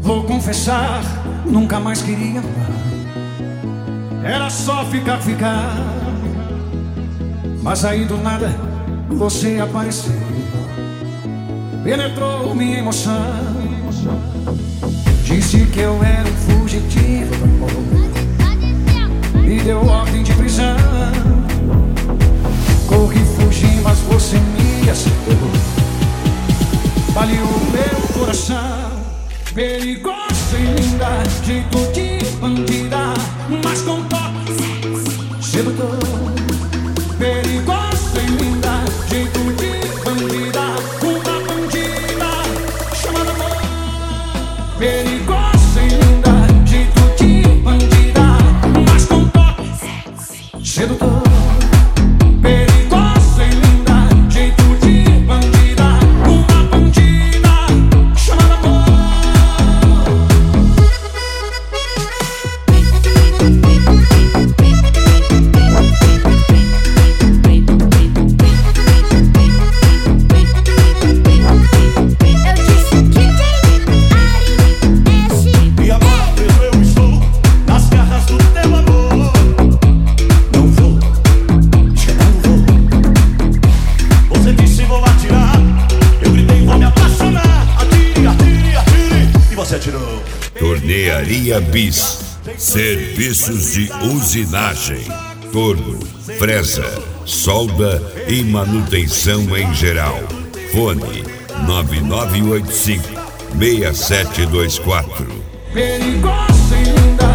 Vou confessar, nunca mais queria amar. Era só ficar. Mas aí do nada você apareceu, penetrou minha emoção. Disse que eu era um fugitivo do amor, me deu ordem de prisão. Corri, fugi, mas você me acertou, baleou meu coração. Perigosa e linda, jeito de bandida, mas com toque sedutor. Perigosa e linda, jeito de bandida, uma bandida chamada amor. Perigosa e linda, jeito de bandida, mas com toque sedutor. Perigosa e linda, jeito de bandida, uma bandida chamada amor. Tornearia Bis, serviços de usinagem, torno, fresa, solda e manutenção em geral. Fone 9985-6724. Perigosa e linda,